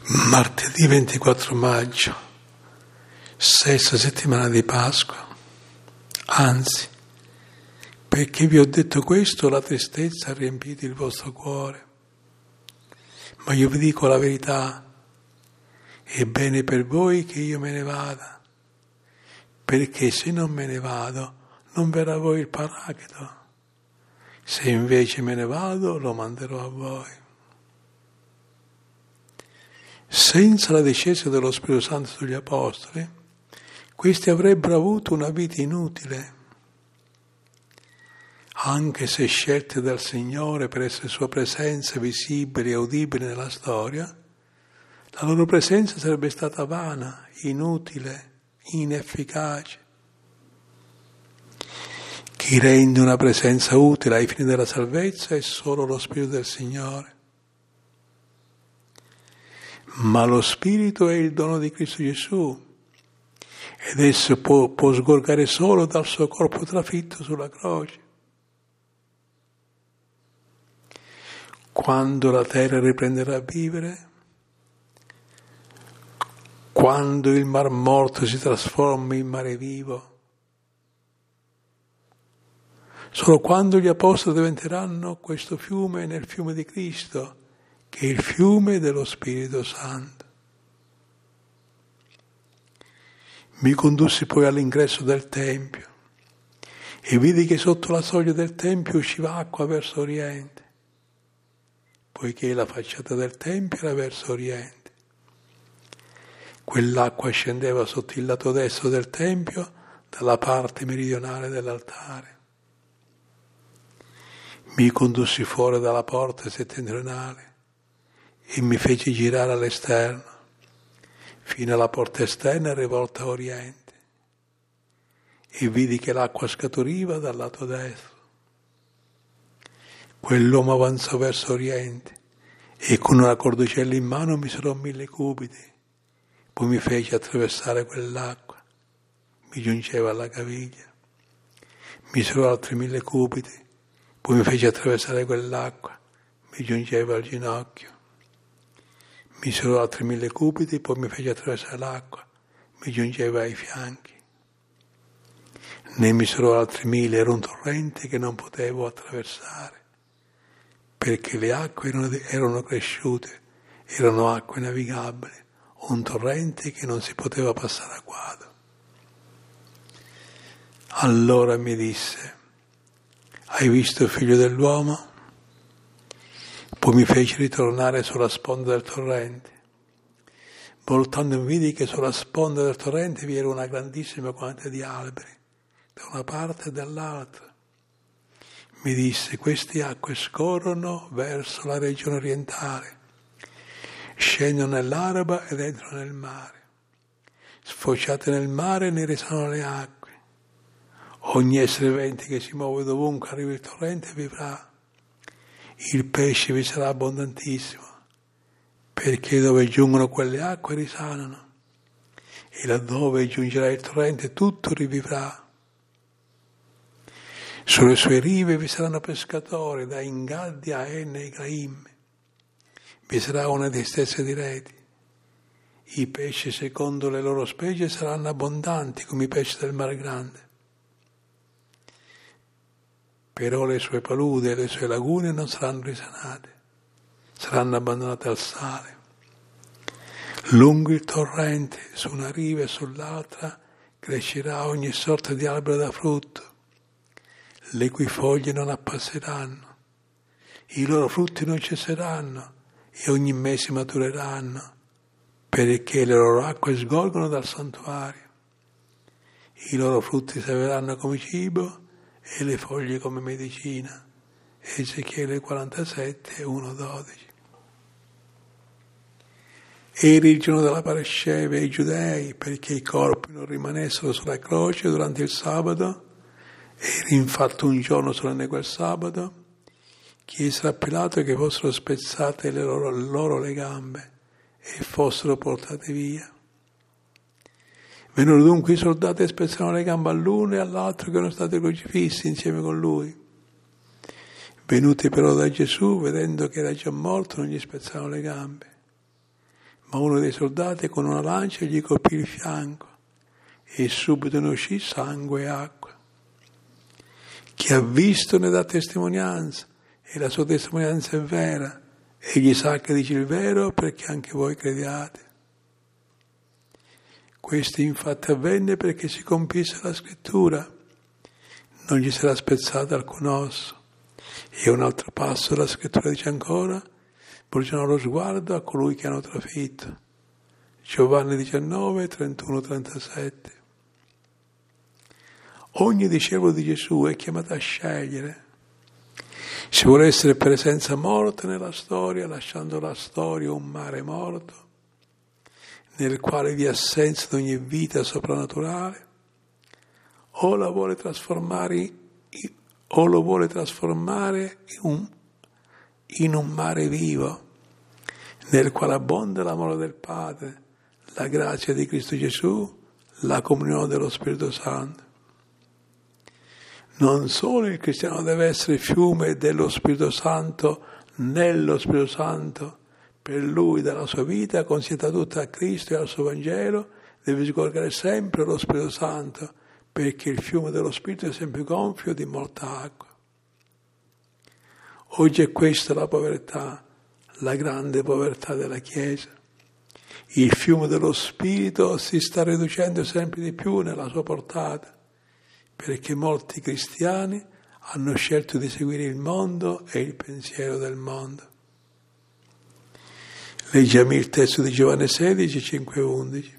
Martedì 24 maggio, sesta settimana di Pasqua. Anzi, perché vi ho detto questo, la tristezza ha riempito il vostro cuore. Ma io vi dico la verità, è bene per voi che io me ne vada, perché se non me ne vado, non verrà a voi il Paracleto. Se invece me ne vado, lo manderò a voi. Senza la discesa dello Spirito Santo sugli Apostoli, questi avrebbero avuto una vita inutile, anche se scelti dal Signore per essere sua presenza visibile e udibile nella storia. La loro presenza sarebbe stata vana, inutile, inefficace. Chi rende una presenza utile ai fini della salvezza è solo lo Spirito del Signore. Ma lo Spirito è il dono di Cristo Gesù ed esso può sgorgare solo dal suo corpo trafitto sulla croce. Quando la terra riprenderà a vivere, quando il Mar Morto si trasforma in mare vivo, solo quando gli Apostoli diventeranno questo fiume nel fiume di Cristo, che è il fiume dello Spirito Santo. Mi condussi poi all'ingresso del Tempio e vidi che sotto la soglia del Tempio usciva acqua verso oriente, poiché la facciata del Tempio era verso oriente. Quell'acqua scendeva sotto il lato destro del Tempio dalla parte meridionale dell'altare. Mi condussi fuori dalla porta settentrionale e mi fece girare all'esterno, fino alla porta esterna rivolta a oriente, e vidi che l'acqua scaturiva dal lato destro. Quell'uomo avanzò verso oriente e con una cordicella in mano misurò 1000 cubiti, poi mi fece attraversare quell'acqua, mi giungeva alla caviglia, misurò altri 1000 cubiti, poi mi fece attraversare quell'acqua, mi giungeva al ginocchio. Misurò altri 1000 cubiti, poi mi fece attraversare l'acqua, mi giungeva ai fianchi. Ne misurò altri 1000, era un torrente che non potevo attraversare, perché le acque erano cresciute, erano acque navigabili, un torrente che non si poteva passare a guado. Allora mi disse: hai visto il Figlio dell'uomo? Poi mi fece ritornare sulla sponda del torrente. Voltando vidi che sulla sponda del torrente vi era una grandissima quantità di alberi, da una parte e dall'altra. Mi disse: queste acque scorrono verso la regione orientale, scendono nell'Araba ed entrano nel mare. Sfociate nel mare ne risanano le acque. Ogni essere vivente che si muove dovunque arriva il torrente vivrà. Il pesce vi sarà abbondantissimo, perché dove giungono quelle acque risanano, e laddove giungerà il torrente tutto rivivrà. Sulle sue rive vi saranno pescatori, da Engadi a Enne e Gaim. Vi sarà una distesa di reti. I pesci secondo le loro specie saranno abbondanti come i pesci del mare grande. Però le sue paludi e le sue lagune non saranno risanate, saranno abbandonate al sale. Lungo il torrente, su una riva e sull'altra, crescerà ogni sorta di albero da frutto, le cui foglie non appasseranno, i loro frutti non cesseranno e ogni mese matureranno, perché le loro acque sgorgono dal santuario. I loro frutti serviranno come cibo e le foglie come medicina. Ezechiele 47, 1-12. Era il giorno della Parasheva ai Giudei, perché i corpi non rimanessero sulla croce durante il sabato. Era infatti un giorno solenne quel sabato. Chiesero a Pilato che fossero spezzate le loro le gambe e fossero portate via. Vennero dunque i soldati e spezzarono le gambe all'uno e all'altro che erano stati crocifissi insieme con lui. Venuti però da Gesù, vedendo che era già morto, non gli spezzarono le gambe, Ma uno dei soldati con una lancia gli colpì il fianco e subito ne uscì sangue e acqua. Chi ha visto ne dà testimonianza e la sua testimonianza è vera. Egli sa che dice il vero perché anche voi crediate. Questo infatti avvenne perché si compisse la scrittura. Non gli sarà spezzato alcun osso. E un altro passo della scrittura dice ancora: volgeranno lo sguardo a colui che hanno trafitto. Giovanni 19, 31, 37. Ogni discepolo di Gesù è chiamato a scegliere. Se vuole essere presenza morta nella storia, lasciando la storia un mare morto, nel quale vi è assenza di ogni vita soprannaturale, o lo vuole trasformare in un mare vivo, nel quale abbonda l'amore del Padre, la grazia di Cristo Gesù, la comunione dello Spirito Santo. Non solo il cristiano deve essere fiume dello Spirito Santo, nello Spirito Santo, per lui dalla sua vita consentita tutta a Cristo e al suo Vangelo, deve sgorgare sempre lo Spirito Santo, perché il fiume dello Spirito è sempre gonfio di molta acqua. Oggi è questa la povertà, la grande povertà della Chiesa. Il fiume dello Spirito si sta riducendo sempre di più nella sua portata, perché molti cristiani hanno scelto di seguire il mondo e il pensiero del mondo. Leggiamo il testo di Giovanni 16, 5 e 11.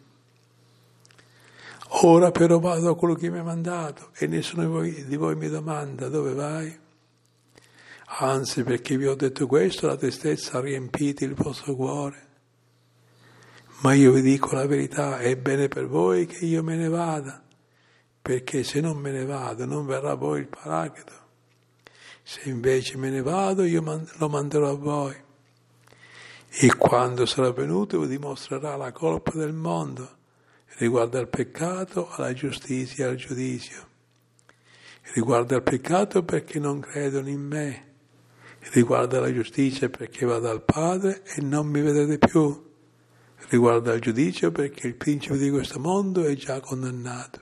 Ora però vado a quello che mi ha mandato e nessuno di voi mi domanda dove vai. Anzi, perché vi ho detto questo, la tristezza ha riempito il vostro cuore. Ma io vi dico la verità, è bene per voi che io me ne vada, perché se non me ne vado non verrà a voi il Paracleto. Se invece me ne vado io lo manderò a voi. E quando sarà venuto vi dimostrerà la colpa del mondo riguardo al peccato, alla giustizia e al giudizio. Riguardo al peccato perché non credono in me. Riguardo alla giustizia perché vado al Padre e non mi vedrete più. Riguardo al giudizio perché il principe di questo mondo è già condannato.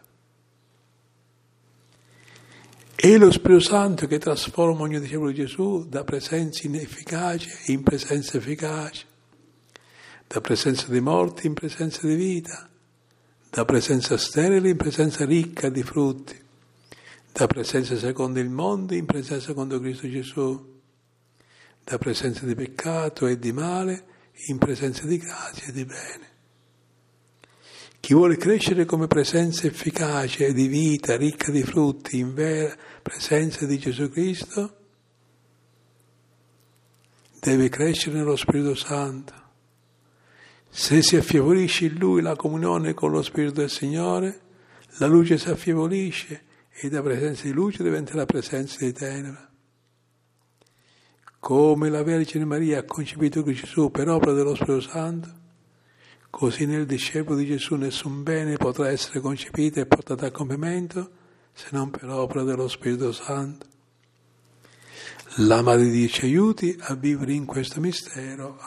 È lo Spirito Santo che trasforma ogni discepolo di Gesù da presenza inefficace in presenza efficace, da presenza di morte in presenza di vita, da presenza sterile in presenza ricca di frutti, da presenza secondo il mondo in presenza secondo Cristo Gesù, da presenza di peccato e di male in presenza di grazia e di bene. Chi vuole crescere come presenza efficace di vita, ricca di frutti, in vera presenza di Gesù Cristo, deve crescere nello Spirito Santo. Se si affievolisce in Lui la comunione con lo Spirito del Signore, la luce si affievolisce e da presenza di luce diventa la presenza di tenebra. Come la Vergine Maria ha concepito Gesù per opera dello Spirito Santo, così nel discepolo di Gesù nessun bene potrà essere concepito e portato a compimento se non per opera dello Spirito Santo. La Madre di Dio ci aiuti a vivere in questo mistero.